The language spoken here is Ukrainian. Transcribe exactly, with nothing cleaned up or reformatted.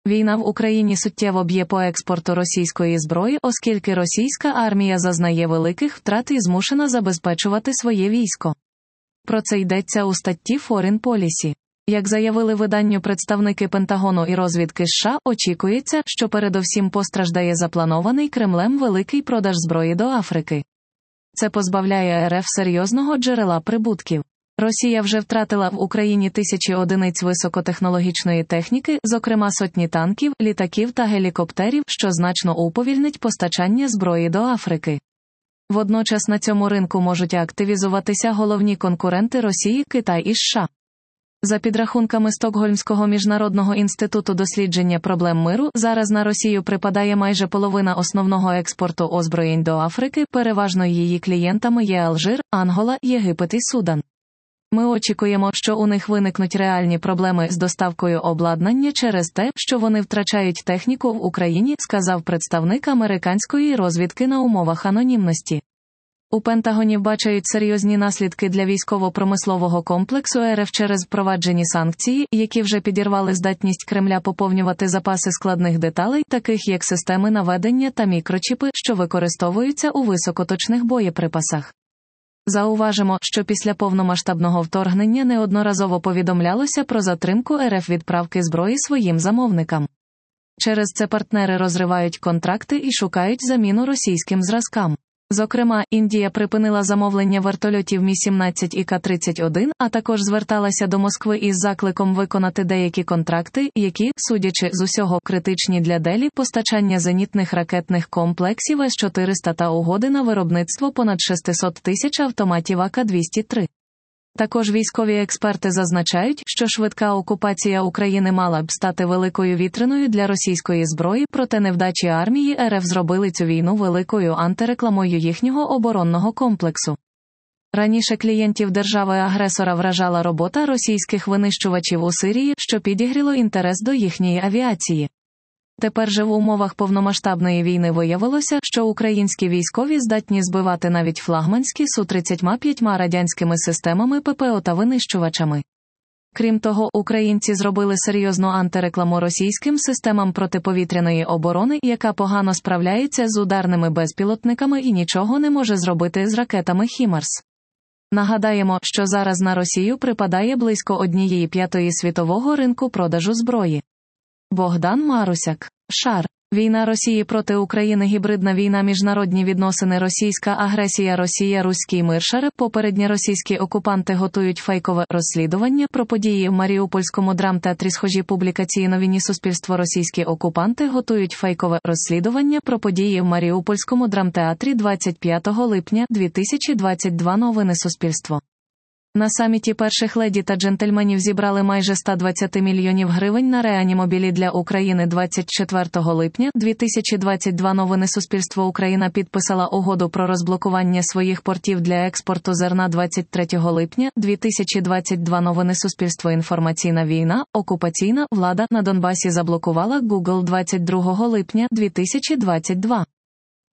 Війна в Україні суттєво б'є по експорту російської зброї, оскільки російська армія зазнає великих втрат і змушена забезпечувати своє військо. Про це йдеться у статті Foreign Policy. Як заявили виданню представники Пентагону і розвідки США, очікується, що передовсім постраждає запланований Кремлем великий продаж зброї до Африки. Це позбавляє РФ серйозного джерела прибутків. Росія вже втратила в Україні тисячі одиниць високотехнологічної техніки, зокрема сотні танків, літаків та гелікоптерів, що значно уповільнить постачання зброї до Африки. Водночас на цьому ринку можуть активізуватися головні конкуренти Росії – Китай і США. За підрахунками Стокгольмського міжнародного інституту дослідження проблем миру, зараз на Росію припадає майже половина основного експорту озброєнь до Африки, переважно її клієнтами є Алжир, Ангола, Єгипет і Судан. Ми очікуємо, що у них виникнуть реальні проблеми з доставкою обладнання через те, що вони втрачають техніку в Україні, сказав представник американської розвідки на умовах анонімності. У Пентагоні бачать серйозні наслідки для військово-промислового комплексу РФ через впроваджені санкції, які вже підірвали здатність Кремля поповнювати запаси складних деталей, таких як системи наведення та мікрочіпи, що використовуються у високоточних боєприпасах. Зауважимо, що після повномасштабного вторгнення неодноразово повідомлялося про затримку РФ відправки зброї своїм замовникам. Через це партнери розривають контракти і шукають заміну російським зразкам. Зокрема, Індія припинила замовлення вертольотів Мі сімнадцять і Ка тридцять один, а також зверталася до Москви із закликом виконати деякі контракти, які, судячи з усього, критичні для Делі, постачання зенітних ракетних комплексів С чотириста та угоди на виробництво понад шістсот тисяч автоматів А К двісті три. Також військові експерти зазначають, що швидка окупація України мала б стати великою вітриною для російської зброї, проте невдачі армії РФ зробили цю війну великою антирекламою їхнього оборонного комплексу. Раніше клієнтів держави-агресора вражала робота російських винищувачів у Сирії, що підігріло інтерес до їхньої авіації. Тепер же в умовах повномасштабної війни виявилося, що українські військові здатні збивати навіть флагманські Су тридцять п'ять радянськими системами П П О та винищувачами. Крім того, українці зробили серйозну антирекламу російським системам протиповітряної оборони, яка погано справляється з ударними безпілотниками і нічого не може зробити з ракетами Хімарс. Нагадаємо, що зараз на Росію припадає близько однієї п'ятої світового ринку продажу зброї. Богдан Марусяк. Шар. Війна Росії проти України, гібридна війна, міжнародні відносини, російська агресія, Росія, руський мир. Шар. Попередні російські окупанти готують фейкове розслідування про події в Маріупольському драмтеатрі. Схожі публікації новині Суспільство. Російські окупанти готують фейкове розслідування про події в Маріупольському драмтеатрі двадцять п'ятого липня дві тисячі двадцять другого. Новини Суспільство. На саміті перших леді та джентльменів зібрали майже сто двадцять мільйонів гривень на реанімобілі для України двадцять четвертого липня дві тисячі двадцять другого. Новини Суспільство. Україна підписала угоду про розблокування своїх портів для експорту зерна двадцять третього липня дві тисячі двадцять другого. Новини Суспільство. Інформаційна війна, окупаційна влада на Донбасі заблокувала Google двадцять другого липня дві тисячі двадцять другого.